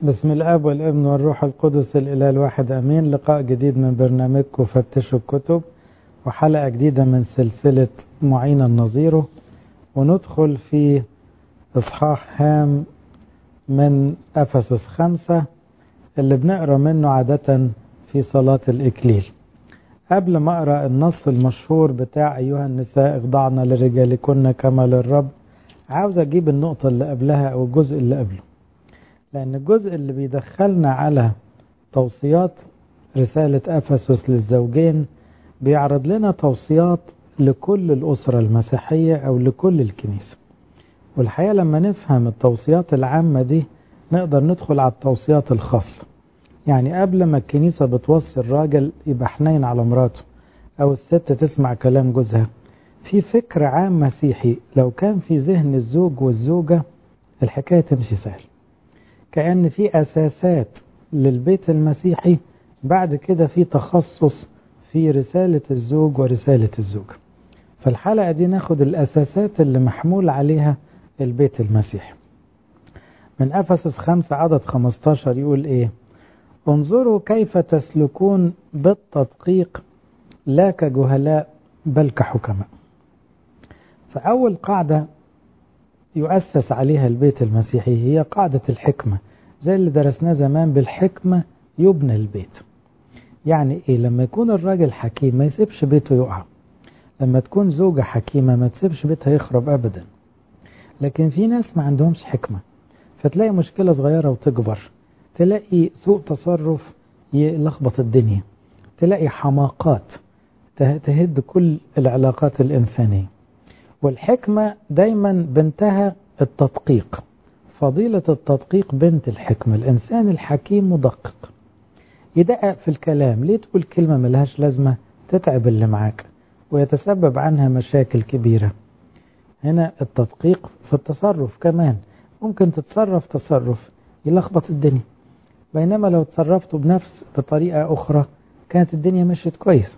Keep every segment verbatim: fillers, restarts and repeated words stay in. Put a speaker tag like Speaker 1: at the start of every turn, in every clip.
Speaker 1: بسم الاب والابن والروح القدس الاله الواحد امين. لقاء جديد من برنامجكم فتشوا الكتب وحلقه جديده من سلسله معين النظيره، وندخل في اصحاح هام من افسس خمسة اللي بنقرا منه عاده في صلاه الاكليل. قبل ما اقرا النص المشهور بتاع ايها النساء اخضعن لرجالكن كما للرب، عاوز اجيب النقطه اللي قبلها او الجزء اللي قبله، لأن الجزء اللي بيدخلنا على توصيات رسالة أفسس للزوجين بيعرض لنا توصيات لكل الأسرة المسيحية أو لكل الكنيسة. والحقيقة لما نفهم التوصيات العامة دي نقدر ندخل على التوصيات الخاصة. يعني قبل ما الكنيسة بتوصي الراجل يبقى حنين على مراته أو الست تسمع كلام جوزها، في فكر عام مسيحي لو كان في ذهن الزوج والزوجة الحكاية تمشي سهل، كأن في أساسات للبيت المسيحي، بعد كده في تخصص في رسالة الزوج ورسالة الزوجة. فالحلقة دي ناخد الأساسات اللي محمول عليها البيت المسيحي. من أفسس خمسة عدد خمستاشر يقول إيه؟ انظروا كيف تسلكون بالتدقيق لا كجهلاء بل كحكماء. فأول قاعدة يؤسس عليها البيت المسيحي هي قاعدة الحكمة، زي اللي درسناه زمان، بالحكمة يبنى البيت. يعني إيه؟ لما يكون الراجل حكيم ما يسيبش بيته يقع، لما تكون زوجة حكيمة ما تسيبش بيتها يخرب أبدا. لكن في ناس ما عندهمش حكمة، فتلاقي مشكلة صغيرة وتكبر، تلاقي سوء تصرف يلخبط الدنيا، تلاقي حماقات تهد كل العلاقات الإنسانية. والحكمة دايما بنتها التدقيق، فضيلة التدقيق بنت الحكمة. الإنسان الحكيم مدقق، يدقق في الكلام. ليه تقول كلمة ملهاش لازمة تتعب اللي معاك ويتسبب عنها مشاكل كبيرة؟ هنا التدقيق في التصرف كمان، ممكن تتصرف تصرف يلخبط الدنيا، بينما لو تصرفته بنفس بطريقة أخرى كانت الدنيا مشيت كويس.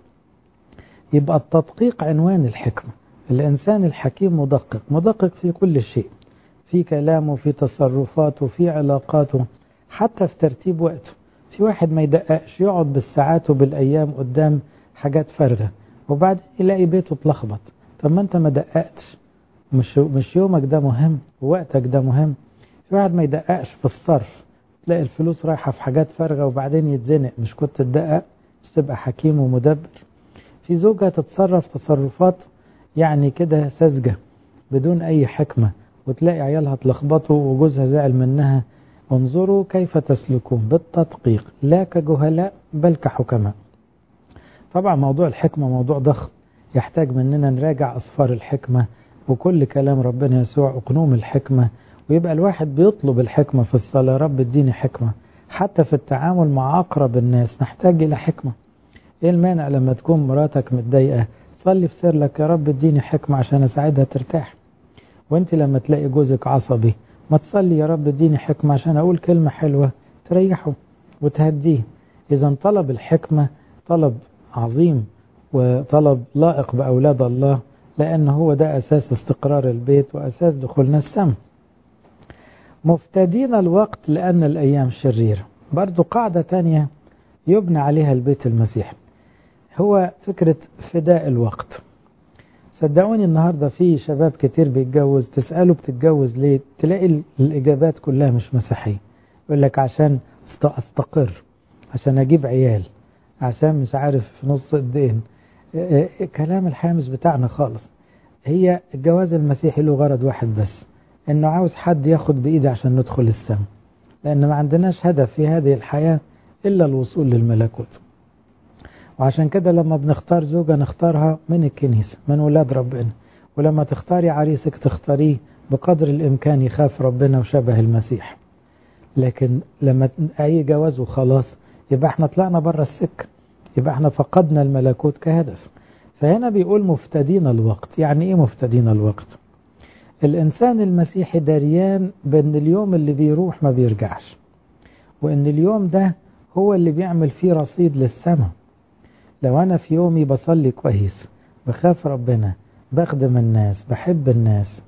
Speaker 1: يبقى التدقيق عنوان الحكمة. الإنسان الحكيم مدقق، مدقق في كل شيء، في كلامه، في تصرفاته، في علاقاته، حتى في ترتيب وقته. في واحد ما يدققش، يقعد بالساعات وبالأيام قدام حاجات فارغة وبعد يلاقي بيته اتلخبط. طب ما انت ما دققتش، مش, مش يومك ده مهم ووقتك ده مهم. في واحد ما يدققش في الصرف، تلاقي الفلوس رايحة في حاجات فارغة وبعدين يتزنق. مش كنت تدقق؟ مش تبقى حكيم ومدبر. في زوجة تتصرف تصرفات يعني كده ساذجة بدون أي حكمة، وتلاقي عيالها اتلخبطوا وجوزها زعل منها. انظروا كيف تسلكون بالتدقيق لا كجهلاء بل كحكماء. طبعا موضوع الحكمة موضوع ضخم، يحتاج مننا نراجع أصفار الحكمة وكل كلام ربنا يسوع أقنوم الحكمة، ويبقى الواحد بيطلب الحكمة في الصلاة، رب اديني حكمة. حتى في التعامل مع أقرب الناس نحتاج إلى حكمة. ايه المانع لما تكون مراتك متضايقة صلي في سرك يا رب اديني حكمة عشان اساعدها ترتاح؟ وانت لما تلاقي جوزك عصبي ما تصلي يا رب اديني حكمة عشان اقول كلمة حلوة تريحه وتهديه؟ اذا طلب الحكمة طلب عظيم وطلب لائق بأولاد الله، لأن هو ده أساس استقرار البيت وأساس دخولنا السماء. مفتدين الوقت لأن الأيام شريرة، برضو قاعدة تانية يبنى عليها البيت المسيحي، هو فكرة فداء الوقت. صدقوني النهاردة في شباب كتير بيتجوز، تسأله بتتجوز ليه؟ تلاقي الإجابات كلها مش مسيحية. يقول لك عشان أستقر، عشان أجيب عيال، عشان مش عارف نص الدين. كلام الحامس بتاعنا خالص. هي الجواز المسيحي له غرض واحد بس، إنه عاوز حد ياخد بإيدي عشان ندخل السماء، لأن ما عندناش هدف في هذه الحياة إلا الوصول للملكوت. وعشان كده لما بنختار زوجة نختارها من الكنيسة، من ولاد ربنا. ولما تختاري عريسك تختاريه بقدر الإمكان يخاف ربنا وشبه المسيح. لكن لما أي جواز وخلاص يبقى احنا طلعنا بره السكة، يبقى احنا فقدنا الملكوت كهدف. فهنا بيقول مفتدين الوقت. يعني ايه مفتدين الوقت؟ الإنسان المسيحي دريان بأن اليوم اللي بيروح ما بيرجعش، وأن اليوم ده هو اللي بيعمل فيه رصيد للسماء. لو أنا في يومي بصلي كويس، بخاف ربنا، بخدم الناس، بحب الناس،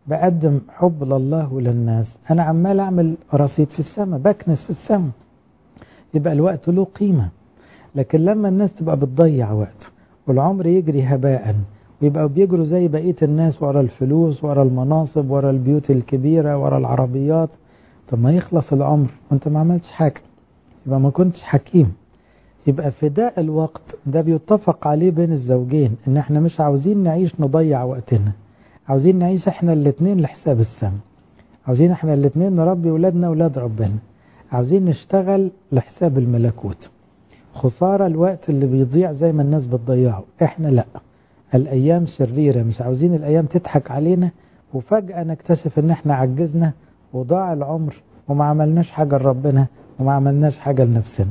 Speaker 1: بقدم حب لله وللناس، أنا عمال أعمل رصيد في السماء، بكنس في السماء، يبقى الوقت له قيمة. لكن لما الناس تبقى بتضيع وقت والعمر يجري هباء، ويبقى بيجروا زي بقية الناس ورا الفلوس، ورا المناصب، ورا البيوت الكبيرة، ورا العربيات، طب ما يخلص العمر وانت ما عملتش حاجة، يبقى ما كنتش حكيم. يبقى فداء الوقت ده بيتفق عليه بين الزوجين، ان احنا مش عاوزين نعيش نضيع وقتنا، عاوزين نعيش احنا الاتنين لحساب السماء، عاوزين احنا الاتنين نربي ولادنا ولاد ربنا، عاوزين نشتغل لحساب الملكوت. خسارة الوقت اللي بيضيع زي ما الناس بتضيعه، احنا لا، الايام شريرة، مش عاوزين الايام تضحك علينا وفجأة نكتشف ان احنا عجزنا وضاع العمر وما عملناش حاجة لربنا وما عملناش حاجة لنفسنا.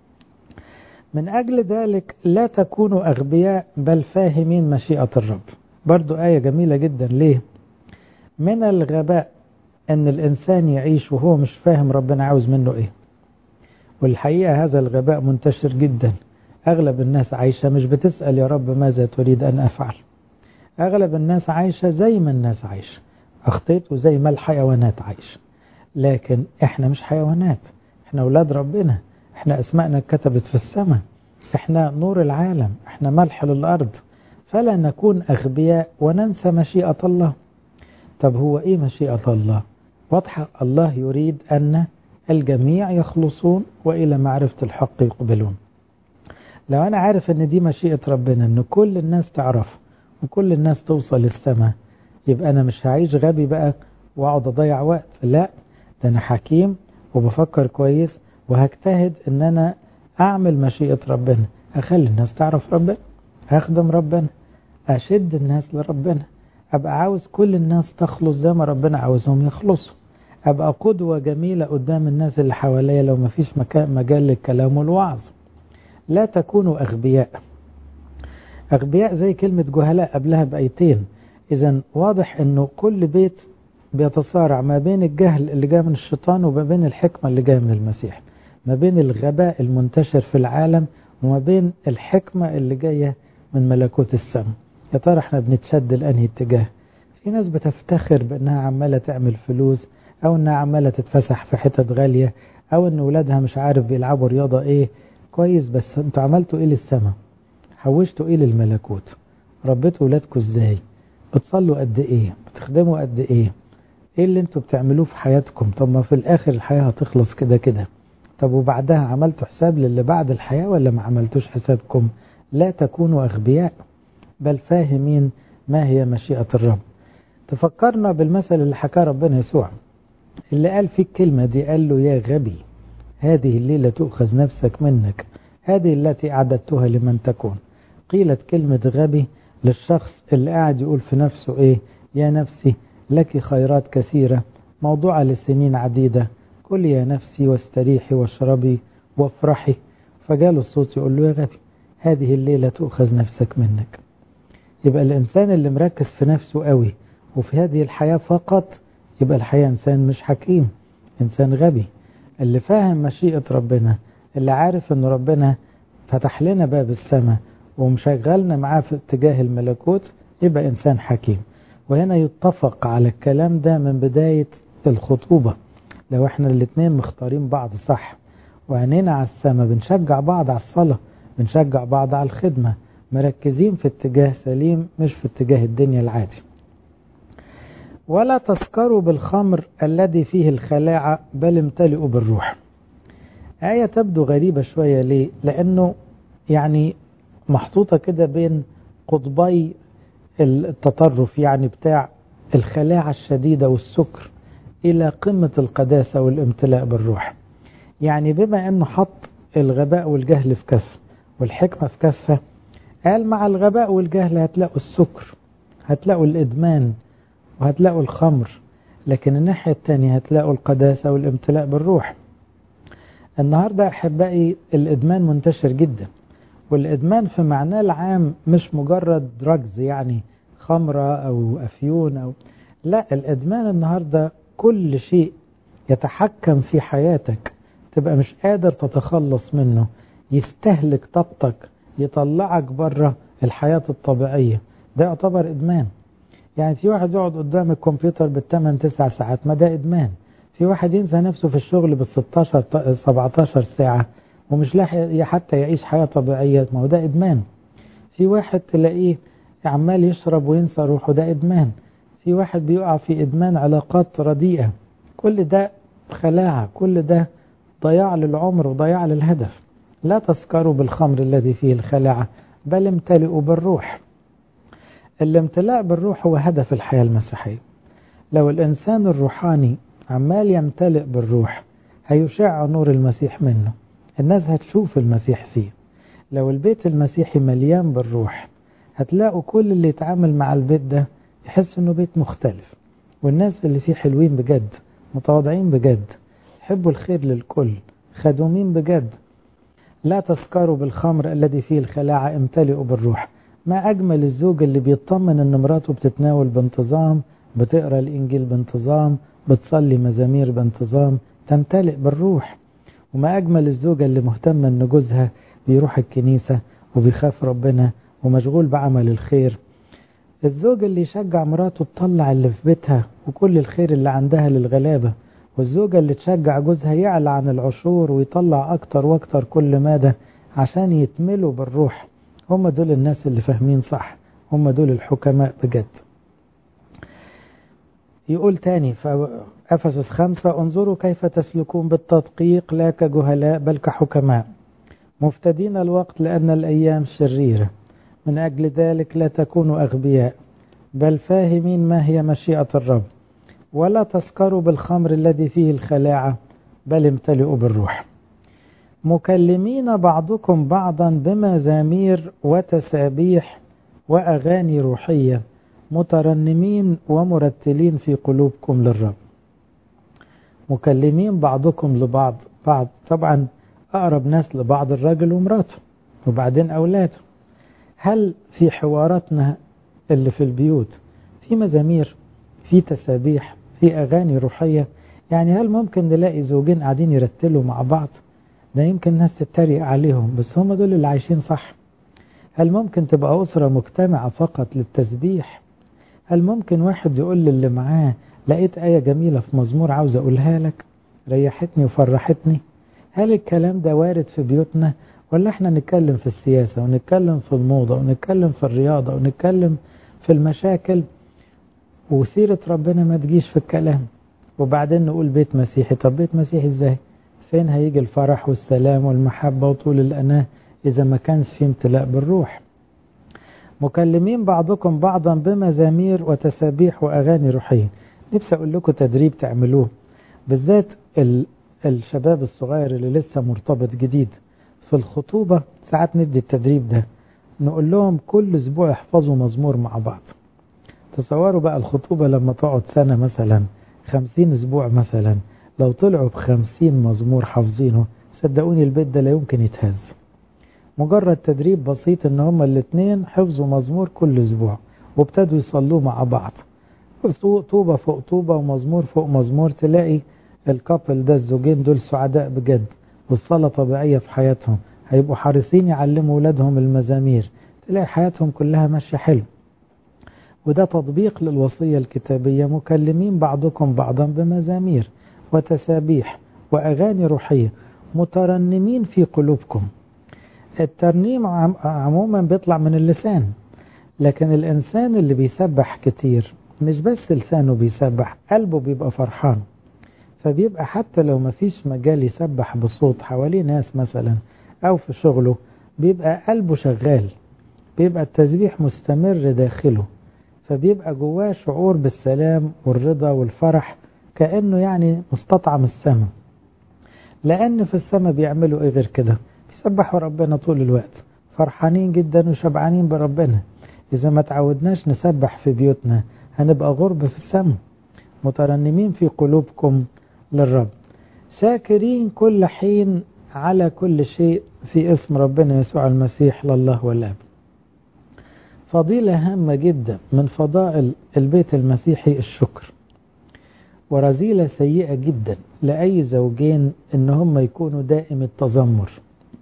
Speaker 1: من أجل ذلك لا تكونوا أغبياء بل فاهمين مشيئة الرب. برضو آية جميلة جدا. ليه؟ من الغباء أن الإنسان يعيش وهو مش فاهم ربنا عاوز منه إيه. والحقيقة هذا الغباء منتشر جدا. أغلب الناس عايشة مش بتسأل يا رب ماذا تريد أن أفعل. أغلب الناس عايشة زي ما الناس عايشة، أخطيت وزي ما الحيوانات عايشة. لكن إحنا مش حيوانات، إحنا أولاد ربنا، إحنا أسماءنا كتبت في السماء، إحنا نور العالم، إحنا ملح للأرض. فلا نكون أغبياء وننسى مشيئة الله. طب هو إيه مشيئة الله؟ واضحة، الله يريد أن الجميع يخلصون وإلى معرفة الحق يقبلون. لو أنا عارف أن دي مشيئة ربنا، أن كل الناس تعرف وكل الناس توصل للسماء، يبقى أنا مش هعيش غبي بقى وأقعد أضيع وقت. لا، ده أنا حكيم وبفكر كويس وهجتهد أن أنا أعمل مشيئة ربنا، أخلي الناس تعرف ربنا، أخدم ربنا، أشد الناس لربنا، أبقى عاوز كل الناس تخلص زي ما ربنا عاوزهم يخلصوا، أبقى قدوة جميلة قدام الناس اللي حواليا لو ما فيش مجال للكلام والوعظ. لا تكونوا أغبياء. أغبياء زي كلمة جهلاء قبلها بأيتين. إذن واضح أنه كل بيت بيتصارع ما بين الجهل اللي جاء من الشيطان وما بين الحكمة اللي جاء من المسيح، ما بين الغباء المنتشر في العالم وما بين الحكمة اللي جاية من ملكوت السماء. يا ترى احنا بنتشد لأنهي اتجاه؟ في ناس بتفتخر بأنها عمالة تعمل فلوس، أو أنها عمالة تتفسح في حتت غالية، أو أن ولادها مش عارف بيلعبوا رياضة إيه. كويس، بس انتوا عملتوا إيه للسماء؟ حوشتوا إيه للملكوت؟ ربيتوا ولادكم إزاي؟ بتصلوا قد إيه؟ بتخدموا قد إيه؟ إيه اللي انتوا بتعملوه في حياتكم؟ طب ما في الآخر الحياة هتخلص كده كده. طب وبعدها عملتوا حساب للي بعد الحياة ولا ما عملتوش حسابكم؟ لا تكونوا أغبياء بل فاهمين ما هي مشيئة الرب. تفكرنا بالمثل اللي حكاه ربنا يسوع، اللي قال فيه الكلمة دي، قال له يا غبي هذه الليلة تؤخذ نفسك منك، هذه التي أعددتها لمن تكون. قيلت كلمة غبي للشخص اللي قاعد يقول في نفسه إيه؟ يا نفسي لك خيرات كثيرة موضوعة لسنين عديدة، كل يا نفسي واستريحي واشربي وافرحي. فجاله الصوت يقول له يا غبي هذه الليلة تؤخذ نفسك منك. يبقى الإنسان اللي مركز في نفسه قوي وفي هذه الحياة فقط، يبقى الحياة إنسان مش حكيم، إنسان غبي. اللي فاهم مشيئة ربنا، اللي عارف أن ربنا فتح لنا باب السماء ومشغلنا معاه في اتجاه الملكوت، يبقى إنسان حكيم. وهنا يتفق على الكلام ده من بداية الخطوبة. لو احنا الاتنين مختارين بعض صح وعينينا على السماء، بنشجع بعض على الصلاة، بنشجع بعض على الخدمة، مركزين في اتجاه سليم مش في اتجاه الدنيا العادي. ولا تسكروا بالخمر الذي فيه الخلاعة بل امتلئوا بالروح. آية تبدو غريبة شوية. ليه؟ لأنه يعني محطوطة كده بين قطبي التطرف، يعني بتاع الخلاعة الشديدة والسكر إلى قمة القداسة والامتلاء بالروح. يعني بما أنه حط الغباء والجهل في كفة والحكمة في كفة، قال مع الغباء والجهل هتلاقوا السكر، هتلاقوا الإدمان، وهتلاقوا الخمر، لكن الناحية التانية هتلاقوا القداسة والامتلاء بالروح. النهاردة أحبائي الإدمان منتشر جدا، والإدمان في معناه العام مش مجرد دراجز، يعني خمرة أو أفيون أو لا. الإدمان النهاردة كل شيء يتحكم في حياتك تبقى مش قادر تتخلص منه، يستهلك طاقتك، يطلعك بره الحياة الطبيعية، ده يعتبر إدمان. يعني في واحد يقعد قدام الكمبيوتر بالثمان تسع ساعات، ما ده إدمان. في واحد ينسى نفسه في الشغل بالستاشر سبعتاشر ساعة ومش لاحق حتى يعيش حياة طبيعية، ما هو ده إدمان. في واحد تلاقيه عمال يشرب وينسى روحه، ده إدمان. في واحد بيقع في إدمان علاقات رديئة، كل ده خلاعة، كل ده ضياع للعمر وضياع للهدف. لا تسكروا بالخمر الذي فيه الخلاعة بل امتلئوا بالروح. الامتلاء بالروح هو هدف الحياة المسيحية. لو الإنسان الروحاني عمال يمتلئ بالروح هيشع نور المسيح منه، الناس هتشوف المسيح فيه. لو البيت المسيحي مليان بالروح هتلاقوا كل اللي يتعامل مع البيت ده يحس انه بيت مختلف، والناس اللي فيه حلوين بجد، متواضعين بجد، يحبوا الخير للكل، خدومين بجد. لا تسكروا بالخمر الذي فيه الخلاعة امتلئوا بالروح. ما أجمل الزوج اللي بيطمن ان مراته بتتناول بانتظام، بتقرأ الإنجيل بانتظام، بتصلي مزامير بانتظام، تمتلئ بالروح. وما أجمل الزوجة اللي مهتمة ان جوزها بيروح الكنيسة وبيخاف ربنا ومشغول بعمل الخير. الزوج اللي يشجع مراته تطلع اللي في بيتها وكل الخير اللي عندها للغلابة، والزوجة اللي تشجع جوزها يعلى عن العشور ويطلع أكتر وأكتر كل مادة عشان يتملوا بالروح. هم دول الناس اللي فاهمين صح، هم دول الحكماء بجد. يقول تاني في أفسس خمسة: انظروا كيف تسلكون بالتدقيق لا كجهلاء بل كحكماء، مفتدين الوقت لأن الأيام شريرة، من أجل ذلك لا تكونوا أغبياء بل فاهمين ما هي مشيئة الرب، ولا تسكروا بالخمر الذي فيه الخلاعة بل امتلئوا بالروح، مكلمين بعضكم بعضا بمزامير وتسابيح وأغاني روحية مترنمين ومرتلين في قلوبكم للرب. مكلمين بعضكم لبعض، بعض طبعا أقرب ناس لبعض الرجل ومراته وبعدين أولاده. هل في حواراتنا اللي في البيوت في مزامير، في تسابيح، في أغاني روحية؟ يعني هل ممكن نلاقي زوجين قاعدين يرتلوا مع بعض؟ ده يمكن ناس تتريق عليهم، بس هم دول اللي عايشين صح. هل ممكن تبقى أسرة مجتمعة فقط للتسبيح؟ هل ممكن واحد يقول للي معاه لقيت آية جميلة في مزمور عاوز أقولها لك ريحتني وفرحتني؟ هل الكلام ده وارد في بيوتنا، ولا احنا نتكلم في السياسة ونتكلم في الموضة ونتكلم في الرياضة ونتكلم في المشاكل وسيرة ربنا ما تجيش في الكلام، وبعدين نقول بيت مسيحي؟ طب بيت مسيحي ازاي؟ فين هيجي الفرح والسلام والمحبة وطول الأناة إذا ما كانش في امتلاء بالروح؟ مكلمين بعضكم بعضا بمزامير وتسابيح وأغاني روحية. نفسي أقول لكم تدريب تعملوه، بالذات الشباب الصغير اللي لسه مرتبط جديد في الخطوبة. ساعات ندي التدريب ده، نقول لهم كل أسبوع يحفظوا مزمور مع بعض. تصوروا بقى الخطوبة لما تقعد سنة مثلا، خمسين أسبوع مثلا، لو طلعوا بخمسين مزمور حافظينه، صدقوني البيت ده لا يمكن يتهز. مجرد تدريب بسيط ان هما الاثنين حفظوا مزمور كل أسبوع وابتدوا يصلوا مع بعض، طوبة فوق طوبة ومزمور فوق مزمور، تلاقي الكابل ده، الزوجين دول سعداء بجد، والصلاة طبيعية في حياتهم، هيبقوا حريصين يعلموا أولادهم المزامير، تلاقي حياتهم كلها ماشية حلو. وده تطبيق للوصية الكتابية: مكلمين بعضكم بعضا بمزامير وتسابيح وأغاني روحية مترنمين في قلوبكم. الترنيم عموما بيطلع من اللسان، لكن الإنسان اللي بيسبح كتير مش بس لسانه بيسبح، قلبه بيبقى فرحان، فبيبقى حتى لو ما فيش مجال يسبح بصوت حواليه ناس مثلا أو في شغله، بيبقى قلبه شغال، بيبقى التسبيح مستمر داخله، فبيبقى جواه شعور بالسلام والرضا والفرح، كأنه يعني مستطعم السماء. لأن في السماء بيعملوا إيه غير كده؟ بيسبحوا ربنا طول الوقت، فرحانين جدا وشبعانين بربنا. إذا ما تعودناش نسبح في بيوتنا هنبقى غرب في السماء. مترنمين في قلوبكم للرب، شاكرين كل حين على كل شيء في اسم ربنا يسوع المسيح لله والآب. فضيلة هامة جدا من فضائل البيت المسيحي الشكر، ورذيلة سيئة جدا لأي زوجين إن هم يكونوا دائم التذمر.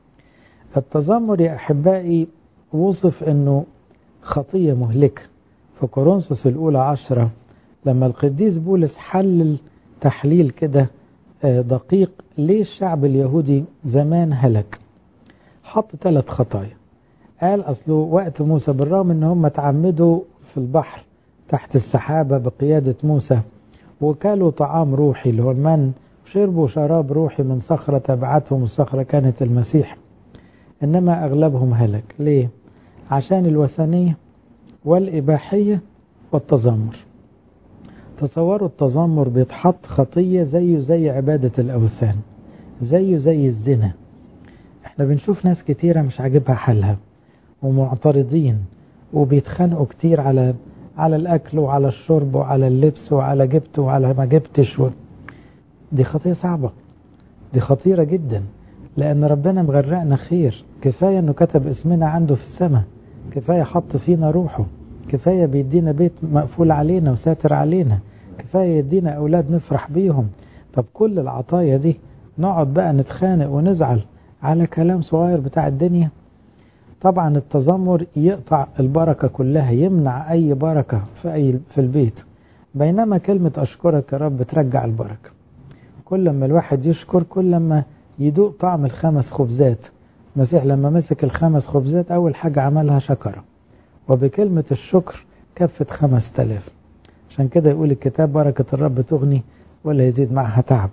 Speaker 1: التذمر يا أحبائي وصف إنه خطية مهلكة، في كورنثوس الأولى عشرة لما القديس بولس حلل تحليل كده دقيق ليه الشعب اليهودي زمان هلك، حط ثلاث خطايا. قال أصله وقت موسى بالرغم ان هم تعمدوا في البحر تحت السحابة بقيادة موسى وكلوا طعام روحي اللي هو المن، وشربوا شراب روحي من صخرة تبعتهم، الصخرة كانت المسيح، إنما أغلبهم هلك. ليه؟ عشان الوثنية والإباحية والتذمر. تصوروا التذمر بيتحط خطية زيه زي عبادة الأوثان، زيه زي الزنا. احنا بنشوف ناس كتيرة مش عاجبها حالها ومعترضين وبيتخانقوا كتير على على الأكل وعلى الشرب وعلى اللبس وعلى جبت وعلى ما جبتش و... دي خطية صعبة، دي خطيرة جدا، لأن ربنا مغرقنا خير. كفاية أنه كتب اسمنا عنده في السماء، كفاية حط فينا روحه، كفاية بيدينا بيت مقفول علينا وساتر علينا، كفاية يدينا أولاد نفرح بيهم. طب كل العطايا دي نقعد بقى نتخانق ونزعل على كلام صغير بتاع الدنيا؟ طبعا التذمر يقطع البركة كلها، يمنع أي بركة في, أي في البيت، بينما كلمة أشكرك يا رب ترجع البركة. كل ما الواحد يشكر كل ما يدوق طعم الخمس خبزات. المسيح لما مسك الخمس خبزات أول حاجة عملها شكرة، وبكلمة الشكر كفت خمس تلاف. عشان كده يقول الكتاب بركة الرب تغني ولا يزيد معها تعب.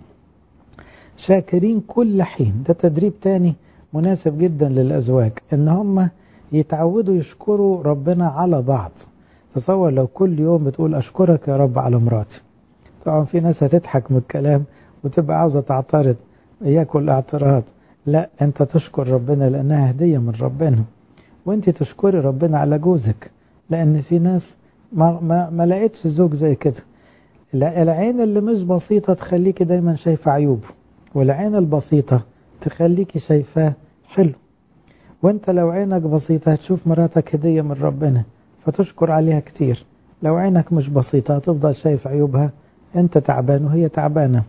Speaker 1: شاكرين كل حين، ده تدريب تاني مناسب جدا للأزواج، ان هم يتعودوا يشكروا ربنا على بعض. تصور لو كل يوم بتقول أشكرك يا رب على مراتي، طبعا في ناس هتضحك من الكلام وتبقى عاوزة تعترض، ياكل اعتراض. لا، انت تشكر ربنا لأنها هدية من ربنا، وانت تشكري ربنا على جوزك، لأن في ناس ما, ما, ما لقيتش زوج زي كده. العين اللي مش بسيطة تخليكي دايما شايفة عيوبه، والعين البسيطة تخليكي شايفاه حلو. وانت لو عينك بسيطة هتشوف مراتك هدية من ربنا فتشكر عليها كتير. لو عينك مش بسيطة هتفضل شايف عيوبها، انت تعبان وهي تعبانة.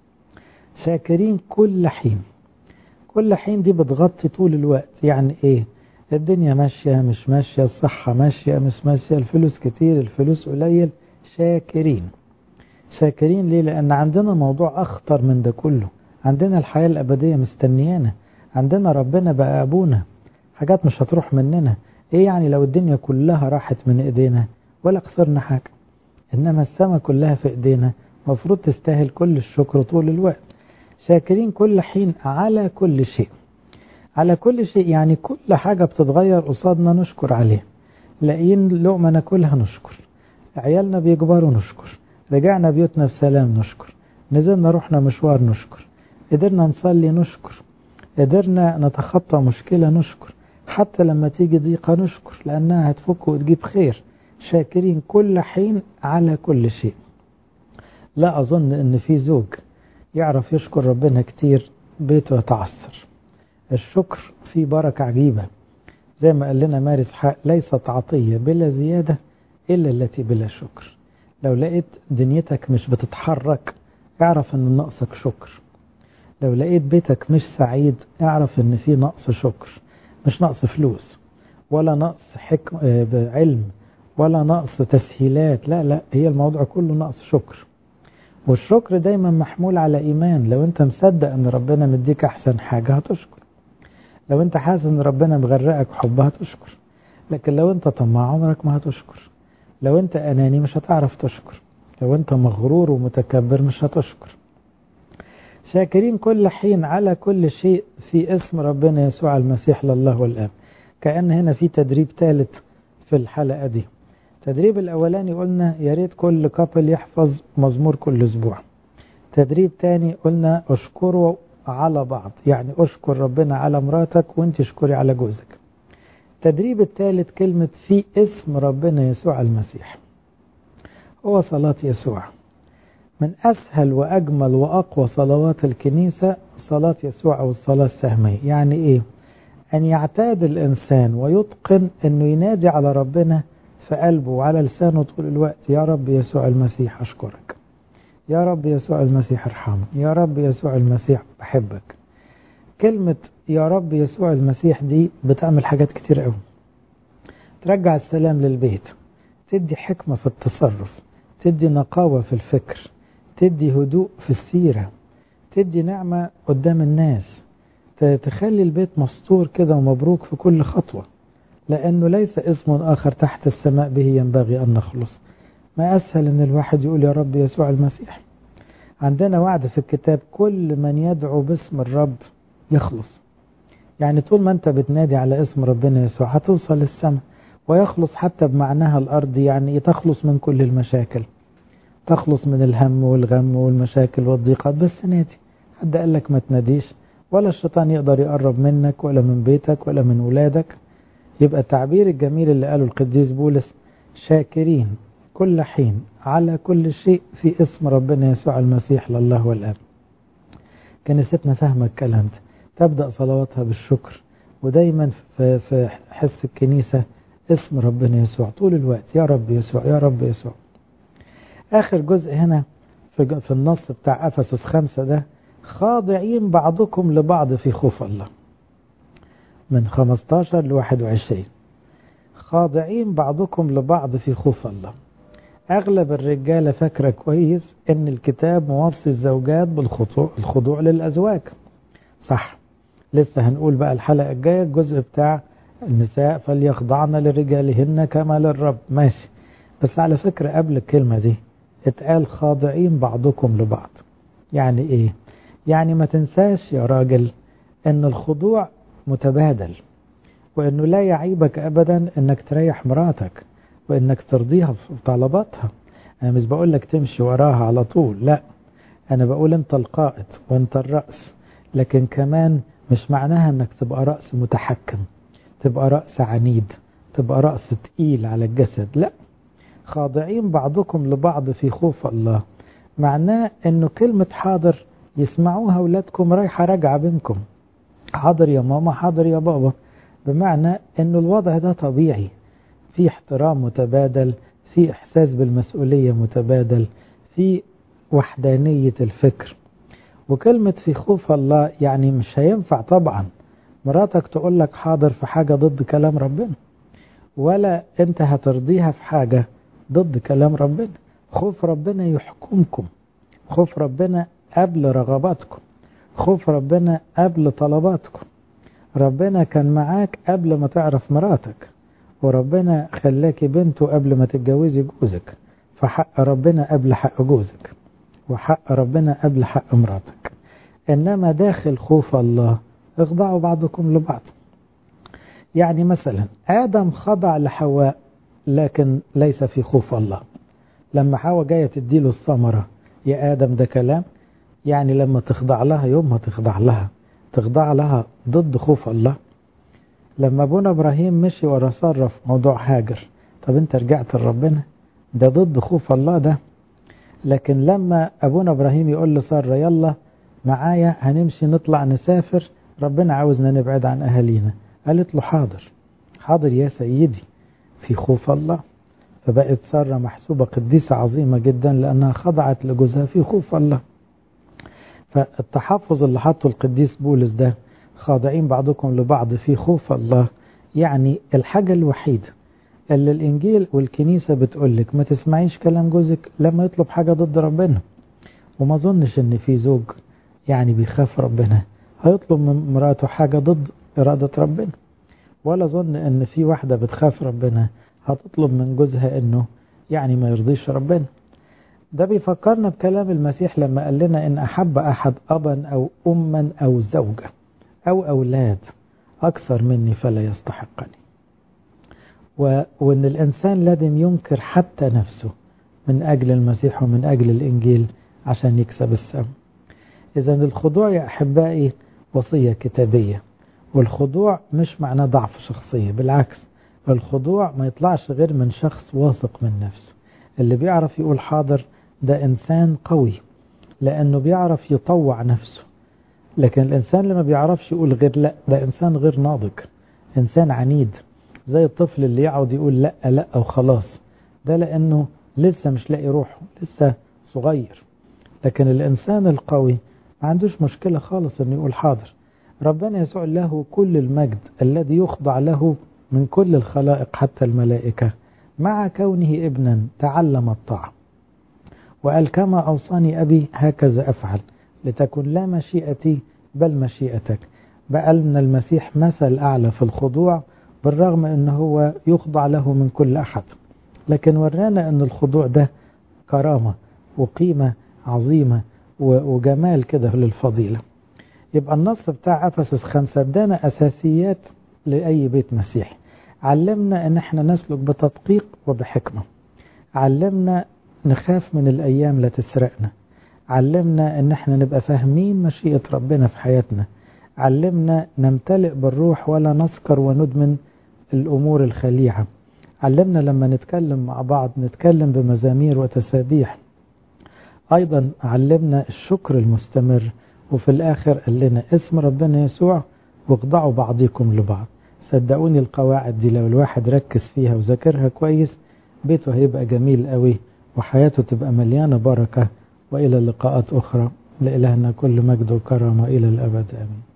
Speaker 1: شاكرين كل حين، كل حين دي بتغطي طول الوقت. يعني ايه؟ الدنيا ماشية مش ماشية، الصحة ماشية مش ماشية، الفلوس كتير الفلوس قليل، شاكرين. شاكرين ليه؟ لأن عندنا موضوع أخطر من ده كله، عندنا الحياة الأبدية مستنيانا، عندنا ربنا بقى أبونا، حاجات مش هتروح مننا. إيه يعني لو الدنيا كلها راحت من إيدينا ولا خسرنا حاجة؟ إنما السماء كلها في إيدينا، مفروض تستاهل كل الشكر طول الوقت. شاكرين كل حين على كل شيء. على كل شيء يعني كل حاجة بتتغير قصادنا نشكر عليه. لاقيين لقمة ناكلها نشكر، عيالنا بيكبروا نشكر، رجعنا بيوتنا بسلام نشكر، نزلنا رحنا مشوار نشكر، قدرنا نصلي نشكر، قدرنا نتخطى مشكلة نشكر، حتى لما تيجي ضيقة نشكر لأنها هتفك وتجيب خير. شاكرين كل حين على كل شيء. لا أظن أن في زوج يعرف يشكر ربنا كتير بيته يتعثر. الشكر فيه بركة عجيبة، زي ما قال لنا مارس حق، ليست عطية بلا زيادة إلا التي بلا شكر. لو لقيت دنيتك مش بتتحرك اعرف ان ناقصك شكر. لو لقيت بيتك مش سعيد اعرف ان في نقص شكر، مش نقص فلوس ولا نقص حكم علم ولا نقص تسهيلات، لا لا، هي الموضوع كله نقص شكر. والشكر دايما محمول على إيمان. لو انت مصدق ان ربنا مديك احسن حاجة هتشكر، لو انت حاسس ان ربنا مغرقك حبها هتشكر، لكن لو انت طماع عمرك ما هتشكر. لو انت أناني مش هتعرف تشكر، لو انت مغرور ومتكبر مش هتشكر. شاكرين كل حين على كل شيء في اسم ربنا يسوع المسيح لله والآب. كأن هنا في تدريب ثالث في الحلقة دي. تدريب الأولاني قلنا يا ريت كل كابل يحفظ مزمور كل أسبوع. تدريب تاني قلنا اشكروا على بعض، يعني اشكر ربنا على مراتك وانت اشكري على جوزك. التدريب الثالث كلمة في اسم ربنا يسوع المسيح. هو صلاة يسوع من أسهل وأجمل وأقوى صلوات الكنيسة، صلاة يسوع أو الصلاة السهمية. يعني إيه؟ أن يعتاد الإنسان ويتقن أنه ينادي على ربنا في قلبه وعلى لسانه طول الوقت، يا رب يسوع المسيح أشكرك، يا رب يسوع المسيح ارحمني، يا رب يسوع المسيح بحبك. كلمة يا رب يسوع المسيح دي بتعمل حاجات كتير قوي. ترجع السلام للبيت، تدي حكمة في التصرف، تدي نقاوة في الفكر، تدي هدوء في السيرة، تدي نعمة قدام الناس، تخلي البيت مستور كده ومبروك في كل خطوة، لأنه ليس اسم آخر تحت السماء به ينبغي أن نخلص. ما أسهل أن الواحد يقول يا رب يسوع المسيح. عندنا وعد في الكتاب كل من يدعو باسم الرب يخلص. يعني طول ما أنت بتنادي على اسم ربنا يسوع هتوصل للسماء، ويخلص حتى بمعناها الأرض، يعني تخلص من كل المشاكل، تخلص من الهم والغم والمشاكل والضيقات. بس نادي. حد قال لك ما تناديش؟ ولا الشيطان يقدر يقرب منك ولا من بيتك ولا من ولادك. يبقى التعبير الجميل اللي قاله القديس بولس شاكرين كل حين على كل شيء في اسم ربنا يسوع المسيح لله والآب. كنيستنا فاهمة الكلام ده، تبدأ صلواتها بالشكر، ودايما في, في حس الكنيسة اسم ربنا يسوع طول الوقت، يا رب يسوع يا رب يسوع. آخر جزء هنا في, في النص بتاع أفسس خمسة ده، خاضعين بعضكم لبعض في خوف الله، من خمستاشر لواحد وعشرين. خاضعين بعضكم لبعض في خوف الله. أغلب الرجالة فاكرة كويس إن الكتاب موصي الزوجات بالخضوع الخضوع للأزواج. صح، لسه هنقول بقى الحلقة الجاية الجزء بتاع النساء فليخضعن لرجالهن كما للرب. ماشي، بس على فكرة قبل الكلمة دي اتقال خاضعين بعضكم لبعض. يعني إيه؟ يعني ما تنساش يا راجل إن الخضوع متبادل، وإنه لا يعيبك أبدا إنك تريح مراتك وإنك ترضيها في طلباتها. أنا مش بقول لك تمشي وراها على طول، لا، أنا بقول أنت القائد وأنت الرأس، لكن كمان مش معناها إنك تبقى رأس متحكم، تبقى رأس عنيد، تبقى رأس تقيل على الجسد. لا، خاضعين بعضكم لبعض في خوف الله معناه إنه كلمة حاضر يسمعوها أولادكم رايحة راجعة بينكم. حاضر يا ماما، حاضر يا بابا، بمعنى إنه الوضع ده طبيعي، في احترام متبادل، في إحساس بالمسؤولية متبادل، في وحدانية الفكر. وكلمة في خوف الله يعني مش هينفع طبعا مراتك تقول لك حاضر في حاجة ضد كلام ربنا، ولا انت هترضيها في حاجة ضد كلام ربنا. خوف ربنا يحكمكم، خوف ربنا قبل رغباتكم، خوف ربنا قبل طلباتكم. ربنا كان معاك قبل ما تعرف مراتك، وربنا خلاكي بنته قبل ما تتجوزي جوزك، فحق ربنا قبل حق جوزك، وحق ربنا قبل حق مراتك. إنما داخل خوف الله اخضعوا بعضكم لبعض. يعني مثلا آدم خضع لحواء لكن ليس في خوف الله. لما حواء جاية تديله الثمرة، يا آدم ده كلام؟ يعني لما تخضع لها يوم ما تخضع لها، تخضع لها ضد خوف الله. لما ابونا ابراهيم مشي ورا سارة في موضوع هاجر، طب انت رجعت لربنا؟ ده ضد خوف الله ده. لكن لما ابونا ابراهيم يقول لسارة يلا معايا هنمشي نطلع نسافر، ربنا عاوزنا نبعد عن اهالينا، قالت له حاضر حاضر يا سيدي، في خوف الله. فبقت سارة محسوبة قديسة عظيمة جدا لانها خضعت لجوزها في خوف الله. فالتحفظ اللي حطه القديس بولس ده، خاضعين بعضكم لبعض في خوف الله، يعني الحاجة الوحيدة اللي الإنجيل والكنيسة بتقولك ما تسمعيش كلام جوزك لما يطلب حاجة ضد ربنا. وما ظنش ان في زوج يعني بيخاف ربنا هيطلب من مراته حاجة ضد إرادة ربنا، ولا ظن ان في واحدة بتخاف ربنا هتطلب من جوزها انه يعني ما يرضيش ربنا. ده بيفكرنا بكلام المسيح لما قال لنا إن أحب أحد أبا أو أما أو زوجة أو أولاد أكثر مني فلا يستحقني. و... وإن الإنسان لازم ينكر حتى نفسه من أجل المسيح ومن أجل الإنجيل عشان يكسب السم. إذا الخضوع يا أحبائي وصية كتابية، والخضوع مش معناه ضعف شخصية، بالعكس الخضوع ما يطلعش غير من شخص واثق من نفسه. اللي بيعرف يقول حاضر ده إنسان قوي لأنه بيعرف يطوع نفسه. لكن الإنسان اللي ما بيعرفش يقول غير لا ده إنسان غير ناضج، إنسان عنيد، زي الطفل اللي يقعد يقول لا لا وخلاص، ده لأنه لسه مش لاقي روحه، لسه صغير. لكن الإنسان القوي ما عندوش مشكلة خالص إنه يقول حاضر. ربنا يسوع له كل المجد الذي يخضع له من كل الخلائق حتى الملائكة، مع كونه ابنا تعلم الطاعة وقال كما أوصاني أبي هكذا أفعل لتكن لا مشيئتي بل مشيئتك. بقى لنا المسيح مثل أعلى في الخضوع بالرغم أنه هو يخضع له من كل أحد، لكن ورانا أن الخضوع ده كرامة وقيمة عظيمة وجمال كده للفضيلة. يبقى النص بتاع أفسس خمسة ادانا أساسيات لأي بيت مسيحي، علمنا أن احنا نسلك بتدقيق وبحكمة، علمنا نخاف من الأيام لا تسرقنا، علمنا أن احنا نبقى فاهمين مشيئة ربنا في حياتنا، علمنا نمتلئ بالروح ولا نسكر وندمن الأمور الخليعة، علمنا لما نتكلم مع بعض نتكلم بمزامير وتسابيح، أيضا علمنا الشكر المستمر، وفي الآخر قال لنا اسم ربنا يسوع واخضعوا بعضكم لبعض. صدقوني القواعد دي لو الواحد ركز فيها وذاكرها كويس بيته هيبقى جميل قوي وحياته تبقى مليانة بركة. وإلى لقاءات أخرى، لإلهنا كل مجد وكرم وإلى الأبد آمين.